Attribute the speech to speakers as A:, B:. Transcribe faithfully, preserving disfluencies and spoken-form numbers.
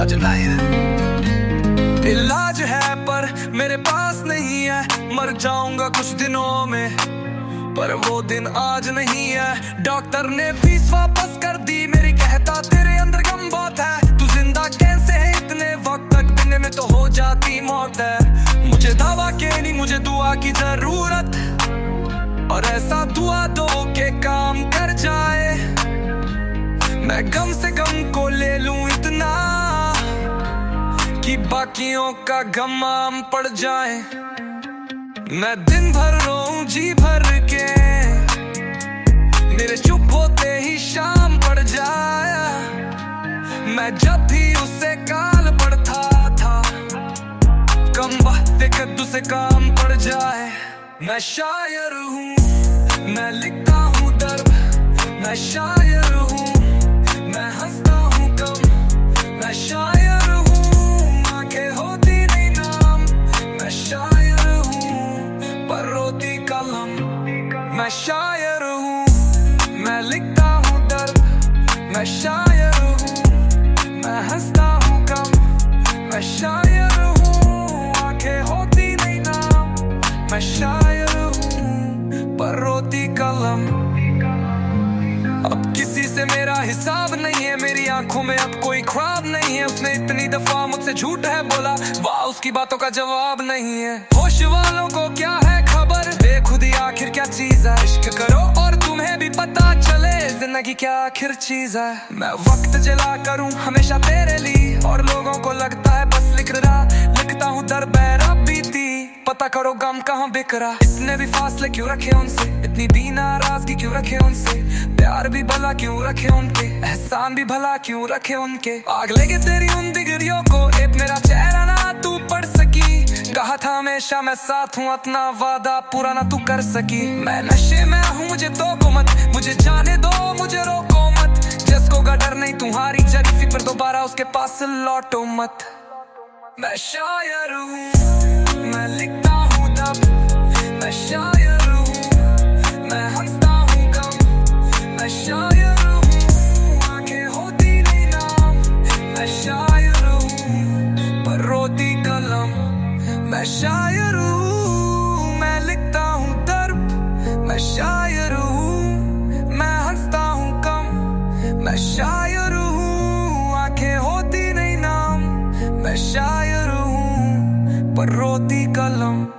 A: इलाज लाया।
B: इलाज है पर मेरे पास नहीं है, मर जाऊंगा कुछ दिनों में, पर वो दिन आज नहीं है। डॉक्टर ने फीस वापस कर दी मेरी, कहता तेरे अंदर गम बहुत है, तू जिंदा कैसे है इतने वक्त तक, दिन में तो हो जाती मौत है। मुझे दवा के नहीं मुझे दुआ की जरूरत, और ऐसा दुआ दो के काम कर जाए, मैं गम से गम को ले लूं इतना कि बाकियों का गम आम पड़ जाए। मैं दिन भर रोऊं जी भर के, मेरे चुप होते ही शाम पड़ जाए। मैं जब भी उससे काल पड़ता था, कम बात कद्दू से काम पड़ जाए। मैं शायर हूँ, मैं लिखता हूँ दर्द, मैं शायर हूँ, मैं हंसता हूँ कम, मैं शायर हूँ, आंखें होती नहीं नाम, मैं शायर हूँ पर रोती कलम। मैं शायर हूँ, मैं लिखता हूँ दर्द, मैं शायर हूँ, मैं हंसता हूँ कम, मैं शायर हूँ, आंखें होती नहीं नाम, मैं शायर हूँ पर रोती कलम। अब किसी से मेरा हिसाब नहीं है, मेरी आंखों में अब कोई ख्वाब नहीं है। उसने इतनी दफा मुझसे झूठ है बोला, वाह उसकी बातों का जवाब नहीं है। होश वालों को क्या है खबर, बेखुदी आखिर क्या चीज है। इश्क करो और तुम्हें भी पता चले, जिंदगी क्या आखिर चीज है। मैं वक्त जला करूं हमेशा तेरे लिए, और लोगों को लगता है बस लिख रहा, लिखता हूँ दर बैरा बीती, पता करो गम कहाँ बिखरा। इतने भी फासले क्यों रखे उनसे, इतनी भी नाराजगी क्यों रखे उनसे, प्यार भी भला क्यों रखे उनके, एहसान भी भला क्यों रखे उनके। आग लगे तेरी उन डिग्रियों को, एक मेरा चेहरा ना तू पढ़ सकी, कहा था हमेशा मैं साथ हूँ, अपना वादा पूरा ना तू कर सकी। मैं नशे में हूँ मुझे तो को मत, मुझे जाने दो मुझे रोको मत, जिसको डर नहीं तुम्हारी जरीफी पर दोबारा उसके पास लौटो मत। मैं शायर हूँ, मैं लिखता हूँ दब, मैं शायर हूँ, मैं हंसता हूँ गम, मैं शायर हूँ, आंखें होती नहीं नाम, मैं शायर हूँ पर रोती कलम। मैं शायर हूँ, मैं लिखता हूँ दर्द, मैं शायर हूँ, मैं हंसता हूँ कम, मैं शायर हूँ, आंखें होती नहीं नाम, मैं शायर हूँ पर रोती कलम।